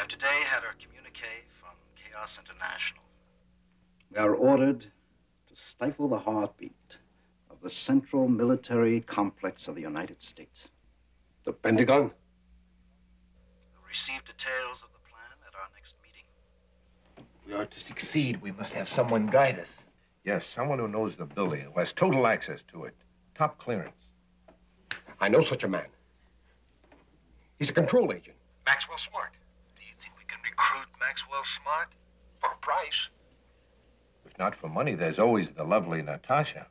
today had our communique from Chaos International. We are ordered to stifle the heartbeat of the central military complex of the United States. The Pentagon? We'll receive details of the plan at our next meeting. We are to succeed. We must have someone guide us. Yes, someone who knows the building, who has total access to it. Top clearance. I know such a man. He's a control agent. Maxwell Smart. Do you think we can recruit Maxwell Smart? For a price? If not for money, there's always the lovely Natasha.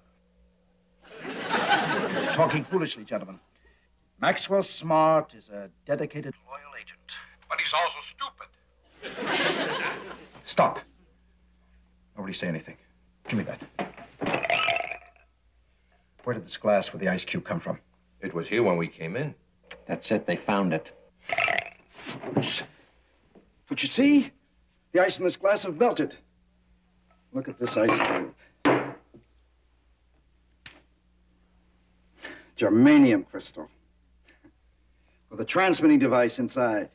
Talking foolishly, gentlemen. Maxwell Smart is a dedicated, Loyal agent. But he's also stupid. Stop. Nobody say anything. Give me that. Where did this glass with the ice cube come from? It was here when we came in. That's it. They found it. But you see, the ice in this glass have melted. Look at this ice cube. Germanium crystal. With a transmitting device inside.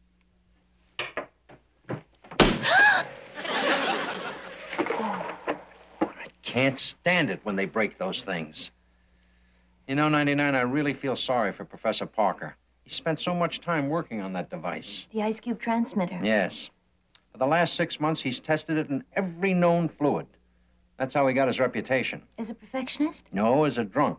Can't stand it when they break those things. You know, 99, I really feel sorry for Professor Parker. He spent so much time working on that device. The ice cube transmitter. Yes. For the last 6 months, he's tested it in every known fluid. That's how he got his reputation. As a perfectionist? No, as a drunk.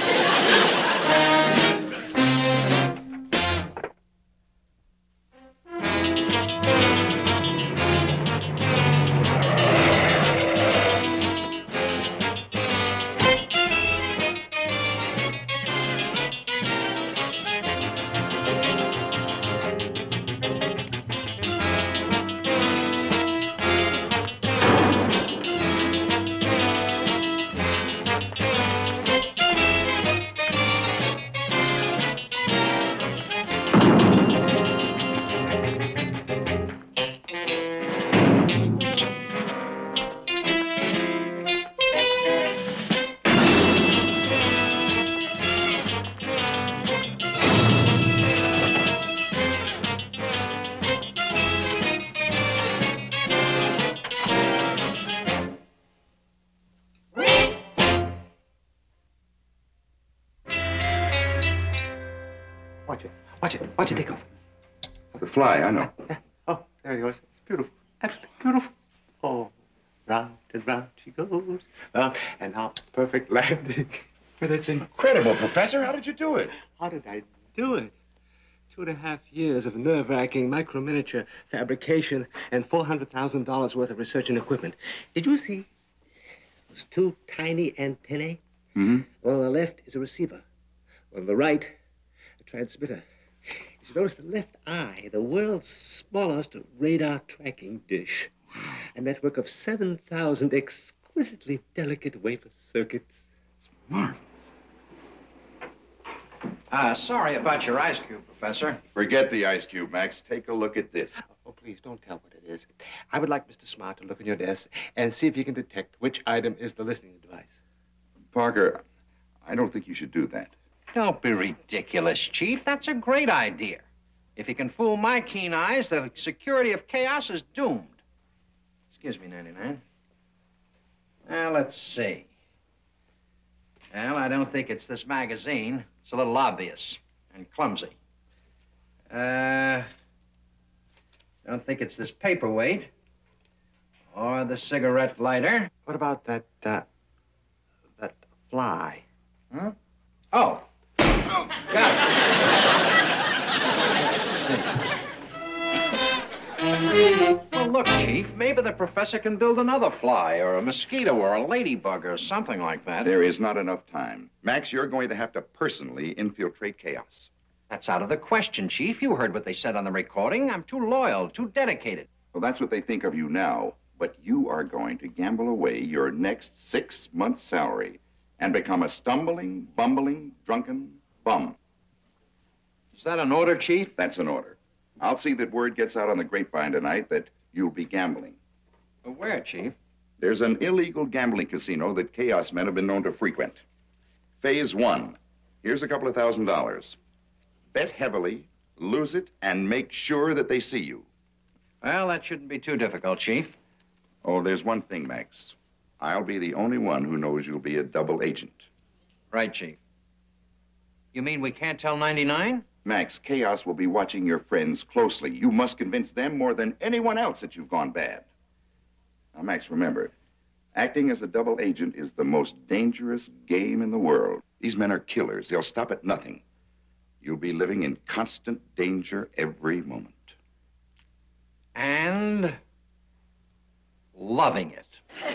Watch it take off. The fly, I know. Oh, there he goes. It's beautiful. Absolutely beautiful. Oh, round and round she goes. And how perfect landing. Well, that's incredible, Professor. How did you do it? How did I do it? 2.5 years of nerve-wracking micro-miniature fabrication and $400,000 worth of research and equipment. Did you see those 2 tiny antennae? Mm-hmm. One on the left is a receiver. On the right, a transmitter. You notice the left eye, the world's smallest radar tracking dish. A network of 7,000 exquisitely delicate wafer circuits. Smart. Sorry about your ice cube, Professor. Forget the ice cube, Max. Take a look at this. Oh, please, don't tell what it is. I would like Mr. Smart to look in your desk and see if he can detect which item is the listening device. Parker, I don't think you should do that. Don't be ridiculous, Chief. That's a great idea. If he can fool my keen eyes, the security of Chaos is doomed. Excuse me, 99. Now, let's see. Well, I don't think it's this magazine. It's a little obvious and clumsy. Don't think it's this paperweight or the cigarette lighter. What about that fly? Huh? Oh. Got it. Well, look, Chief, maybe the professor can build another fly or a mosquito or a ladybug or something like that. There is not enough time. Max, you're going to have to personally infiltrate Chaos. That's out of the question, Chief. You heard what they said on the recording. I'm too loyal, too dedicated. Well, that's what they think of you now. But you are going to gamble away your next 6 months' salary and become a stumbling, bumbling, drunken bum. Is that an order, Chief? That's an order. I'll see that word gets out on the grapevine tonight that you'll be gambling. Well, where, Chief? There's an illegal gambling casino that Chaos men have been known to frequent. Phase 1. Here's a couple of $1,000. Bet heavily, lose it, and make sure that they see you. Well, that shouldn't be too difficult, Chief. Oh, there's one thing, Max. I'll be the only one who knows you'll be a double agent. Right, Chief. You mean we can't tell 99? Max, Chaos will be watching your friends closely. You must convince them more than anyone else that you've gone bad. Now, Max, remember, acting as a double agent is the most dangerous game in the world. These men are killers. They'll stop at nothing. You'll be living in constant danger every moment. And loving it.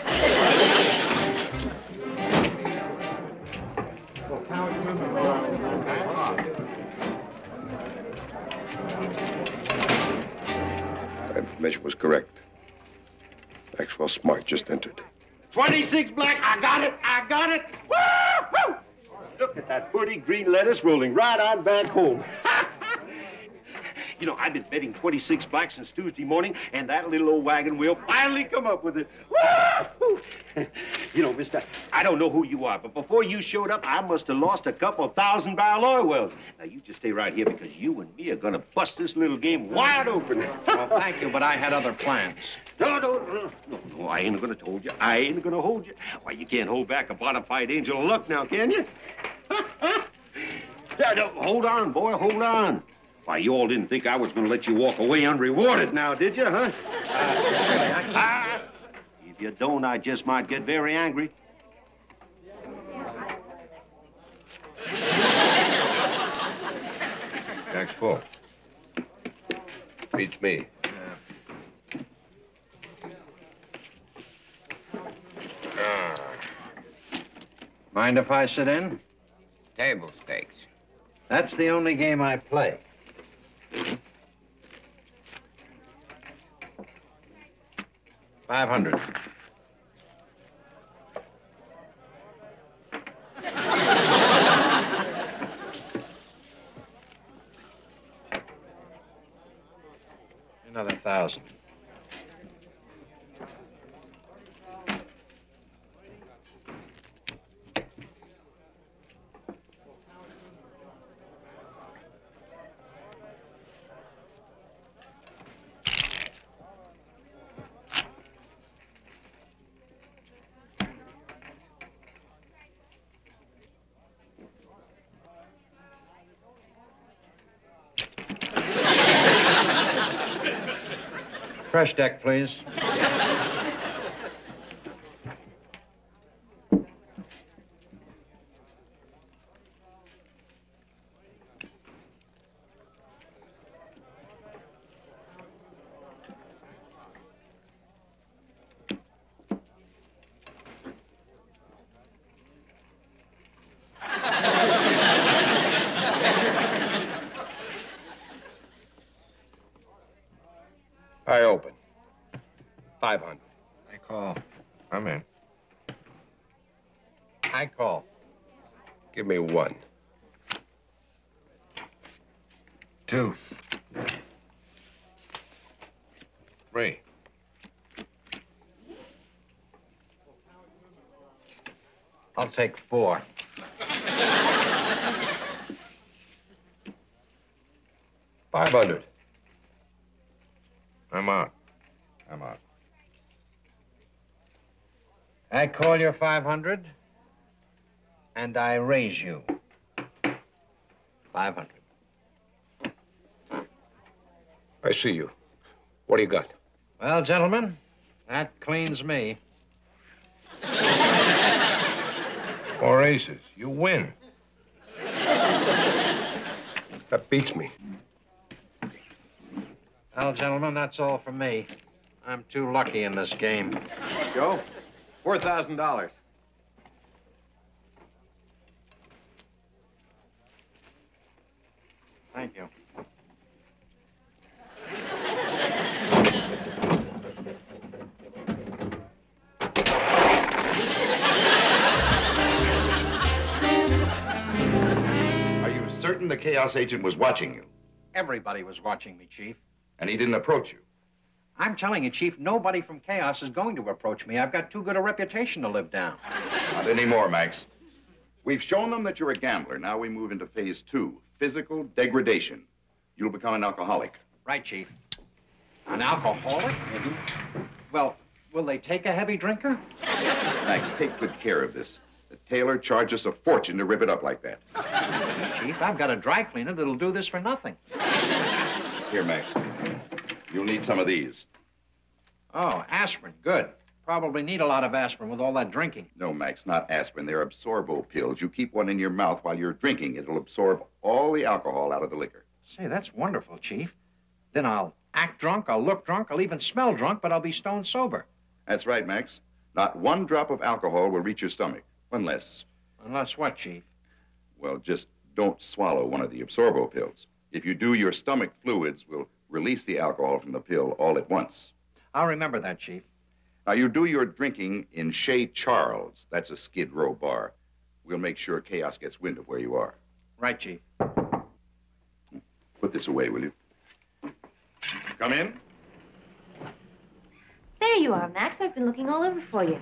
That information was correct. Maxwell Smart just entered. 26 black, I got it, I got it. Woo-hoo! Look at that pretty green lettuce rolling right on back home. You know, I've been betting 26 black since Tuesday morning, and that little old wagon wheel finally come up with it. Woo! You know, mister, I don't know who you are, but before you showed up, I must have lost a couple 1,000-barrel oil wells. Now, you just stay right here because you and me are going to bust this little game wide open. Well, thank you, but I had other plans. No, I ain't going to hold you. I ain't going to hold you. Why, you can't hold back a bona fide angel of luck now, can you? No, hold on, boy, hold on. Why, you all didn't think I was going to let you walk away unrewarded now, did you, huh? If you don't, I just might get very angry. Jack's full. Beats me. Mind if I sit in? Table stakes. That's the only game I play. $500. Another 1,000. Fresh deck, please. I open. 500. I call. I'm in. I call. Give me 1. 2. 3. I'll take 4. $500. I'm out. I'm out. I call your 500, and I raise you 500. I see you. What do you got? Well, gentlemen, that cleans me. 4 aces. You win. That beats me. Well, gentlemen, that's all from me. I'm too lucky in this game. Joe, $4,000. Thank you. Are you certain the Chaos agent was watching you? Everybody was watching me, Chief. And he didn't approach you? I'm telling you, Chief, nobody from Chaos is going to approach me. I've got too good a reputation to live down. Not anymore, Max. We've shown them that you're a gambler. Now we move into phase 2, physical degradation. You'll become an alcoholic. Right, Chief. An alcoholic? Well, will they take a heavy drinker? Max, take good care of this. The tailor charged us a fortune to rip it up like that. Chief, I've got a dry cleaner that'll do this for nothing. Here, Max. You'll need some of these. Oh, aspirin. Good. Probably need a lot of aspirin with all that drinking. No, Max, not aspirin. They're absorbo pills. You keep one in your mouth while you're drinking. It'll absorb all the alcohol out of the liquor. Say, that's wonderful, Chief. Then I'll act drunk, I'll look drunk, I'll even smell drunk, but I'll be stone sober. That's right, Max. Not one drop of alcohol will reach your stomach. Unless... Unless what, Chief? Well, just don't swallow one of the absorbo pills. If you do, your stomach fluids will release the alcohol from the pill all at once. I'll remember that, Chief. Now, you do your drinking in Chez Charles. That's a Skid Row bar. We'll make sure Chaos gets wind of where you are. Right, Chief. Put this away, will you? Come in. There you are, Max. I've been looking all over for you.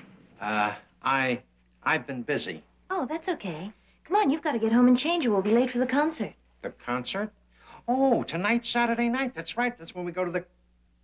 I've been busy. Oh, that's okay. Come on, you've got to get home and change or we'll be late for the concert. The concert? Oh, tonight's Saturday night. That's right. That's when we go to the...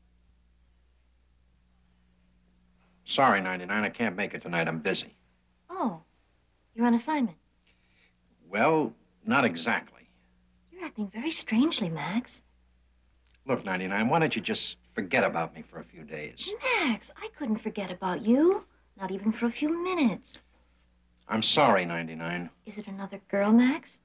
Sorry, 99. I can't make it tonight. I'm busy. Oh, you're on assignment. Well, not exactly. You're acting very strangely, Max. Look, 99, why don't you just forget about me for a few days? Max, I couldn't forget about you. Not even for a few minutes. I'm sorry, 99. Is it another girl, Max?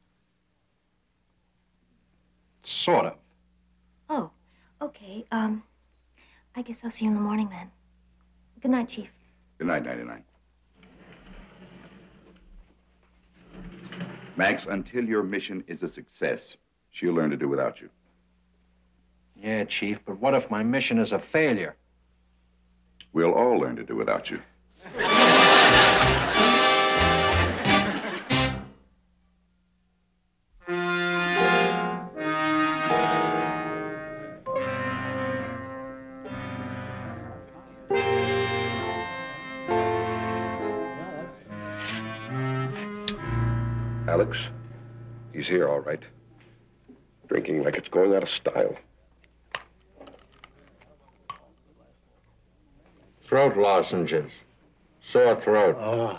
Sort of. Oh, okay. I guess I'll see you in the morning then. Good night, Chief. Good night, 99. Max, until your mission is a success, she'll learn to do without you. Yeah, Chief, but what if my mission is a failure? We'll all learn to do without you. Alex, he's here, all right. Drinking like it's going out of style. Throat lozenges. Sore throat. Oh.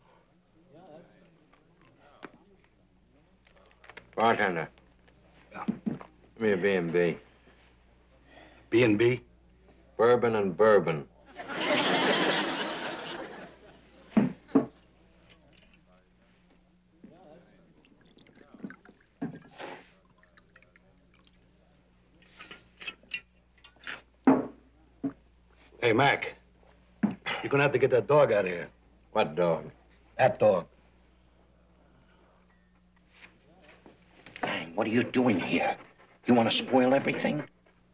Bartender. Give me a B&B. B&B? Bourbon and bourbon. Hey, Mac. You're gonna have to get that dog out of here. What dog? That dog. Dang, what are you doing here? You want to spoil everything?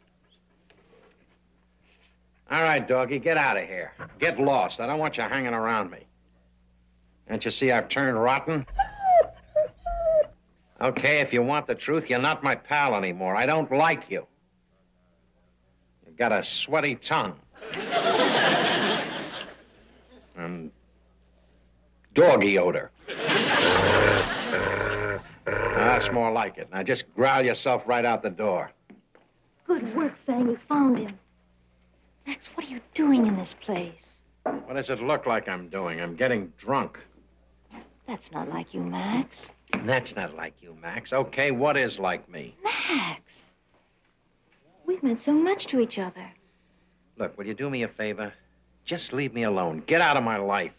All right, doggy, get out of here. Get lost. I don't want you hanging around me. Can't you see I've turned rotten? Okay, if you want the truth, you're not my pal anymore. I don't like you. You've got a sweaty tongue. And doggy odor. That's more like it. Now just growl yourself right out the door. Good work, Fang. You found him. Max, what are you doing in this place? What does it look like I'm doing? I'm getting drunk. That's not like you, Max. That's not like you, Max. Okay, what is like me? Max! We've meant so much to each other. Look, will you do me a favor? Just leave me alone. Get out of my life.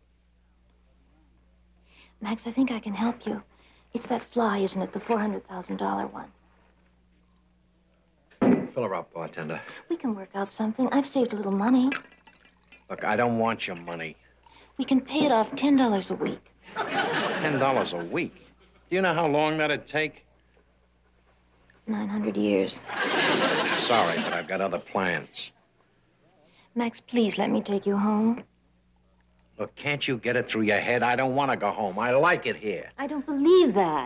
Max, I think I can help you. It's that fly, isn't it? The $400,000 one. Fill her up, bartender. We can work out something. I've saved a little money. Look, I don't want your money. We can pay it off $10 a week. $10 a week? Do you know how long that'd take? 900 years. Sorry, but I've got other plans. Max, please let me take you home. Look, can't you get it through your head? I don't want to go home. I like it here. I don't believe that.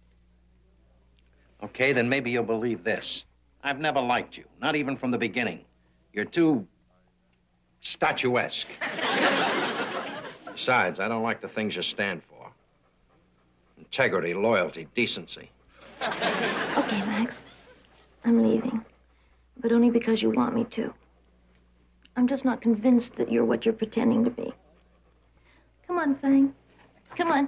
Okay, then maybe you'll believe this. I've never liked you, not even from the beginning. You're too statuesque. Besides, I don't like the things you stand for. Integrity, loyalty, decency. Okay, Max. I'm leaving. but only because you want me to. I'm just not convinced that you're what you're pretending to be. Come on, Fang. Come on.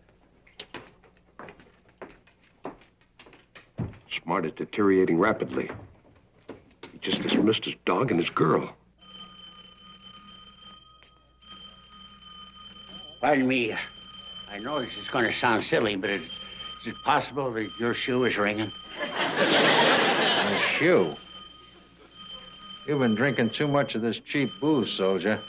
Smart is deteriorating rapidly. He just dismissed his dog and his girl. Pardon me. I know this is going to sound silly, but is it possible that your shoe is ringing? My shoe? You've been drinking too much of this cheap booze, soldier.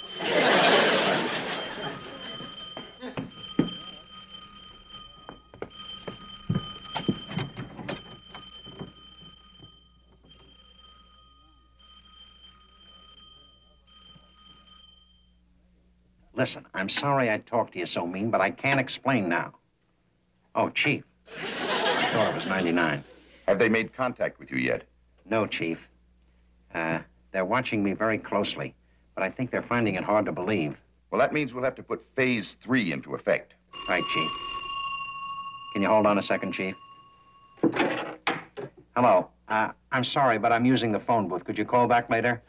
Listen, I'm sorry I talked to you so mean, but I can't explain now. Oh, Chief. I thought it was 99. Have they made contact with you yet? No, Chief. They're watching me very closely, but I think they're finding it hard to believe. Well, that means we'll have to put Phase 3 into effect. Right, Chief. Can you hold on a second, Chief? Hello. I'm sorry, but I'm using the phone booth. Could you call back later?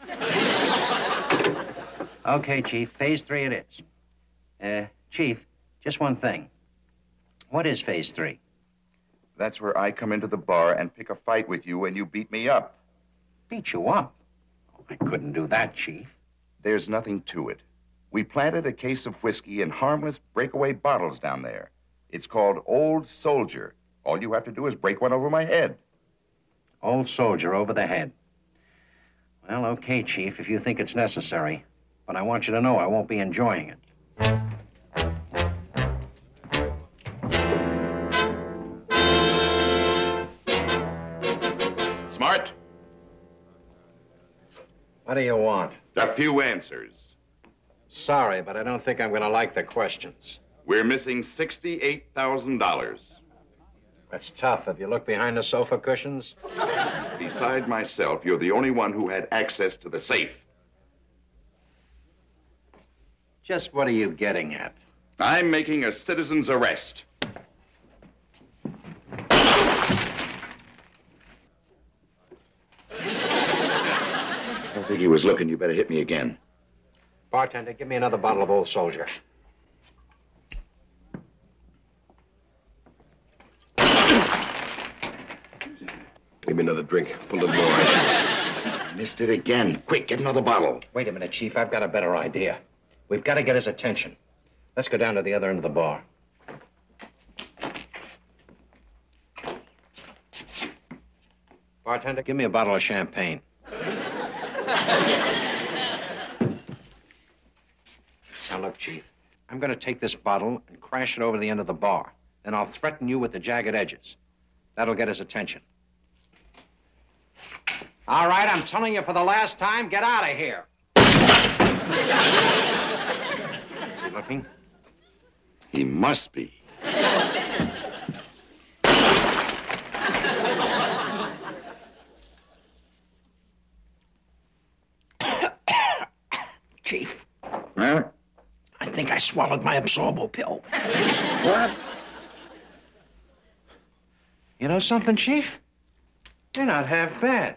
Okay, Chief. Phase 3 it is. Chief, just one thing. What is Phase 3? That's where I come into the bar and pick a fight with you and you beat me up. Beat you up? Oh, I couldn't do that, Chief. There's nothing to it. We planted a case of whiskey in harmless breakaway bottles down there. It's called Old Soldier. All you have to do is break one over my head. Old Soldier over the head. Well, okay, Chief, if you think it's necessary. But I want you to know I won't be enjoying it. Smart? What do you want? A few answers. Sorry, but I don't think I'm going to like the questions. We're missing $68,000. That's tough. Have you looked behind the sofa cushions? Beside myself, you're the only one who had access to the safe. Just what are you getting at? I'm making a citizen's arrest. I don't think he was looking. You better hit me again. Bartender, give me another bottle of Old Soldier. Give me another drink. Put a little more ice. Missed it again. Quick, get another bottle. Wait a minute, Chief. I've got a better idea. We've got to get his attention. Let's go down to the other end of the bar. Bartender, give me a bottle of champagne. Now, look, Chief. I'm going to take this bottle and crash it over the end of the bar. Then I'll threaten you with the jagged edges. That'll get his attention. All right, I'm telling you for the last time, get out of here. Is he looking? He must be. Chief. Huh? I think I swallowed my Absorbo pill. What? You know something, Chief? You're not half bad.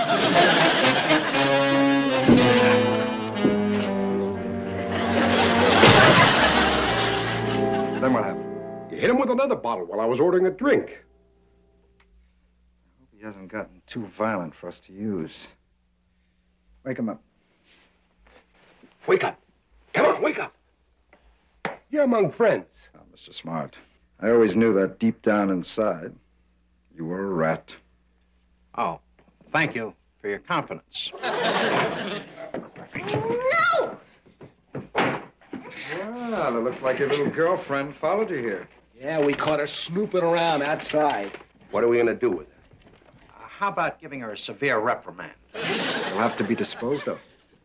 Then what happened? You hit him with another bottle while I was ordering a drink. I hope he hasn't gotten too violent for us to use. Wake him up. Wake up. Come on, wake up. You're among friends. Now, Mr. Smart, I always knew that deep down inside, you were a rat. Oh, thank you for your confidence. No! Well, it looks like your little girlfriend followed you here. Yeah, we caught her snooping around outside. What are we going to do with her? How about giving her a severe reprimand? She'll have to be disposed of.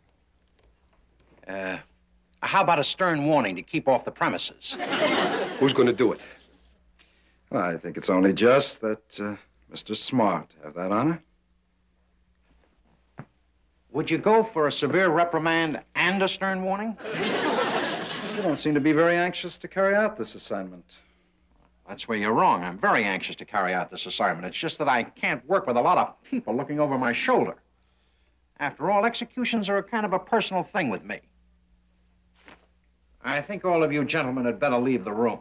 How about a stern warning to keep off the premises? Who's going to do it? Well, I think it's only just that Mr. Smart have that honor. Would you go for a severe reprimand and a stern warning? You don't seem to be very anxious to carry out this assignment. That's where you're wrong. I'm very anxious to carry out this assignment. It's just that I can't work with a lot of people looking over my shoulder. After all, executions are a kind of a personal thing with me. I think all of you gentlemen had better leave the room.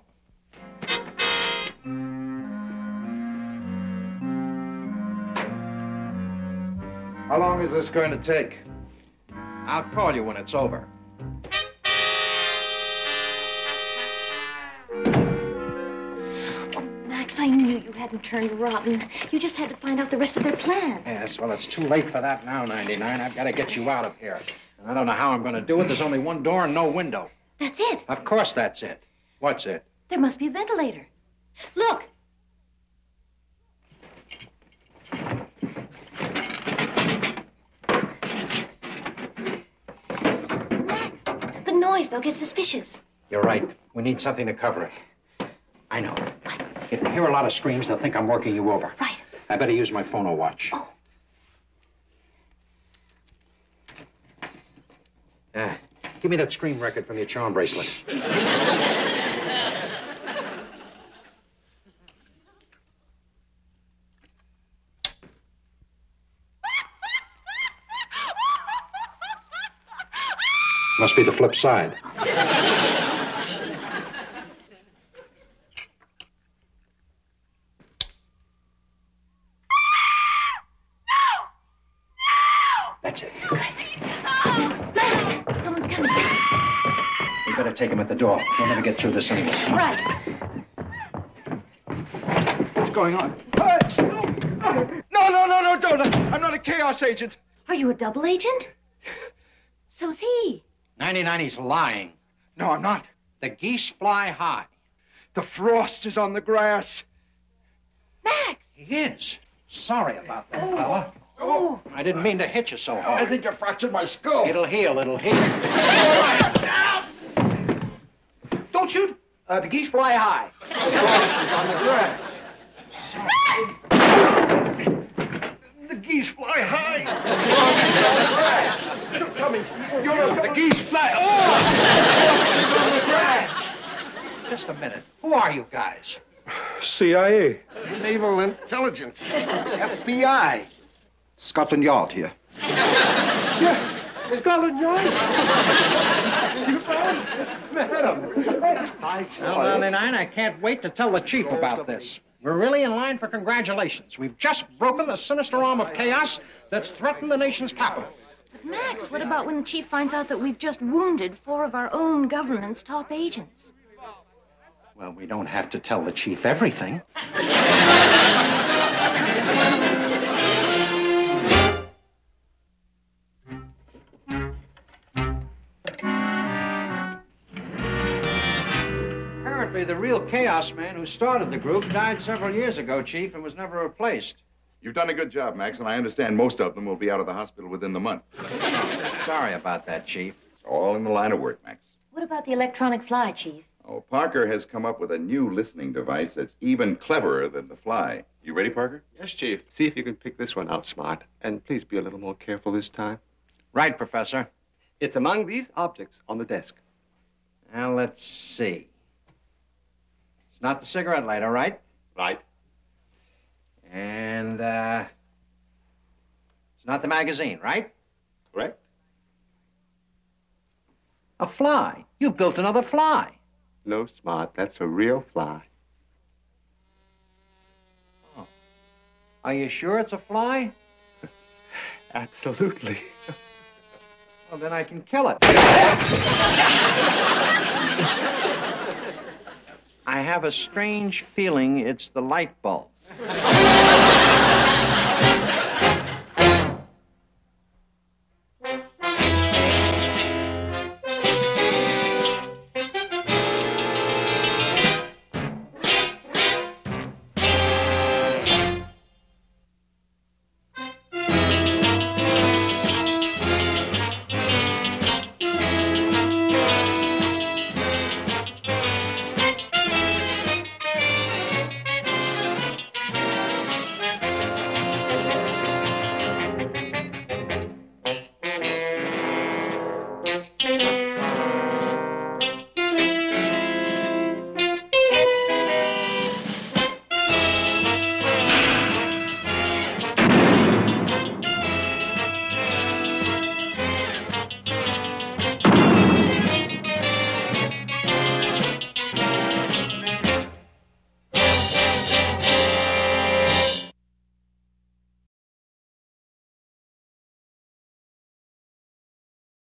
How long is this going to take? I'll call you when it's over. Max, I knew you hadn't turned rotten. You just had to find out the rest of their plan. Yes, well, it's too late for that now, 99. I've got to get you out of here. And I don't know how I'm going to do it. There's only one door and no window. That's it. Of course that's it. What's it? There must be a ventilator. Look. Max, the noise. They'll get suspicious. You're right. We need something to cover it. I know. If they hear a lot of screams, they'll think I'm working you over. Right. I better use my phone or watch. Oh. Give me that scream record from your charm bracelet. Must be the flip side. That's it. Someone's coming. We better take him at the door. We'll never get through this anyway. Right. What's going on? No, don't. I'm not a chaos agent. Are you a double agent? So's he. 99, he's lying. No, I'm not. The geese fly high. The frost is on the grass. Max! He is. Sorry about that, Oh. fella. Oh. I didn't mean to hit you so hard. I think you fractured my skull. It'll heal. Don't shoot. The geese fly high. The frost is on the grass. The geese fly high. The frost is on the grass. You're coming. The geese fly. Oh! The frost is on the grass. Just a minute. Who are you guys? CIA. Naval Intelligence. FBI. Scotland Yard here. Yeah, Scotland Yard. You found Madam. Well, 99, I can't wait to tell the chief about this. We're really in line for congratulations. We've just broken the sinister arm of chaos that's threatened the nation's capital. But Max, what about when the chief finds out that we've just wounded 4 of our own government's top agents? Well, we don't have to tell the chief everything. Apparently, the real chaos man who started the group died several years ago, Chief, and was never replaced. You've done a good job, Max, and I understand most of them will be out of the hospital within the month. Sorry about that, Chief. It's all in the line of work, Max. What about the electronic fly, Chief? Oh, Parker has come up with a new listening device that's even cleverer than the fly. You ready, Parker? Yes, Chief. See if you can pick this one out smart. And please be a little more careful this time. Right, Professor. It's among these objects on the desk. Now, let's see. It's not the cigarette lighter, right? Right. And, it's not the magazine, right? Correct. A fly. You built another fly. No, Smart. That's a real fly. Oh. Are you sure it's a fly? Absolutely. Well, then I can kill it. I have a strange feeling it's the light bulb.